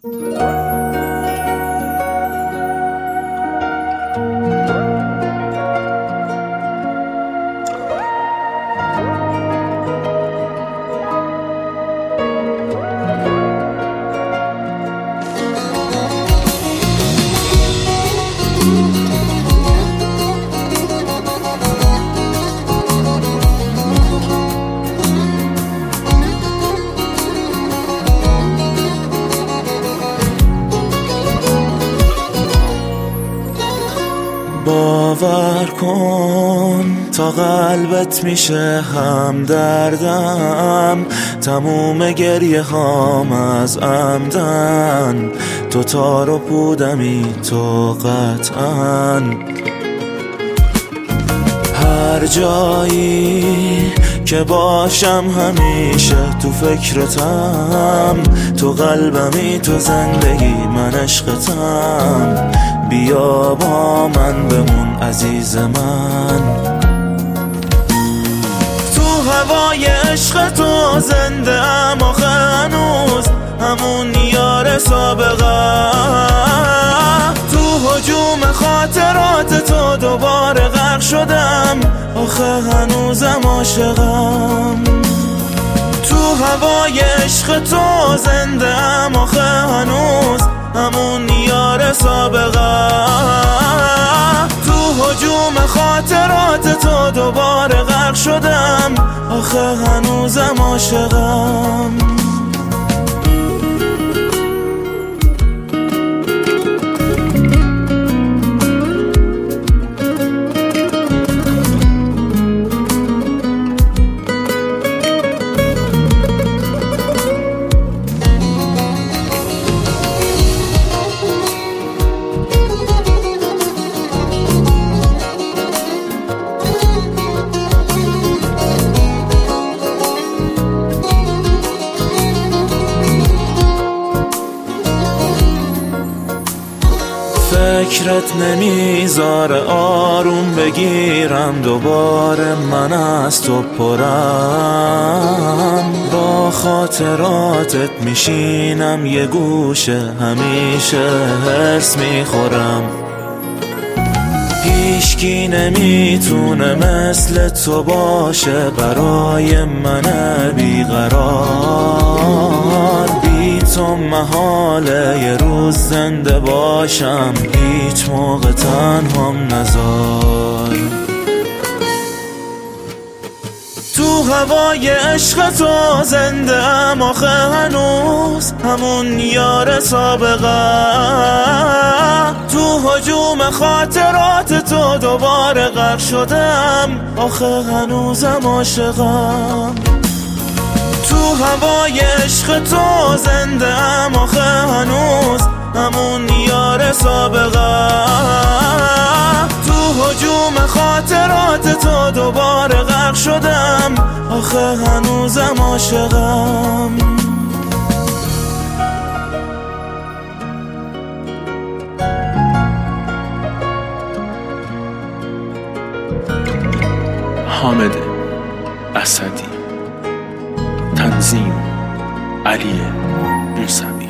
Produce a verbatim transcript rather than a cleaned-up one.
باور کن تا قلبت میشه همدردم، تموم گریه هام از عمدن، تو تار و پودمی تو قطعا. هر جایی که باشم همیشه تو فکرتم، تو قلبمی تو زندگی من عشقتم، بیا با من بمون عزیز من. تو هوای عشق تو زنده ام آخه هنوز، همون یار سابقه. تو هجوم خاطرات تو دوباره غرق شدم، آخه هنوزم عاشقم. تو هوای عشق تو زنده ام آخه هنوز، همون یار سابقه. تو هجوم خاطرات تو دوباره غرق شدم، آخه هنوزم عاشقم. فکرت نمیذاره آروم بگیرم، دوباره من از تو پرم. با خاطراتت میشینم یه گوشه، همیشه حس میخورم. هیچکی نمیتونه مثل تو باشه برای من بیقرار. بی تو محاله یه روز زنده باشم، هیچ موقع تنهام نذار. تو هوای عشق تو زنده ام آخه هنوز، همون یار سابقه. تو هجوم خاطرات تو دوباره غرق شدم، آخه هنوزم عاشقم. تو هوای عشق تو زنده ام آخه هنوز، همون یار سابقه. تو هجوم خاطرات تو دوباره غرق شدم، آخه هنوزم عاشقم. حامد اسدی، تنظیم علی موسوی.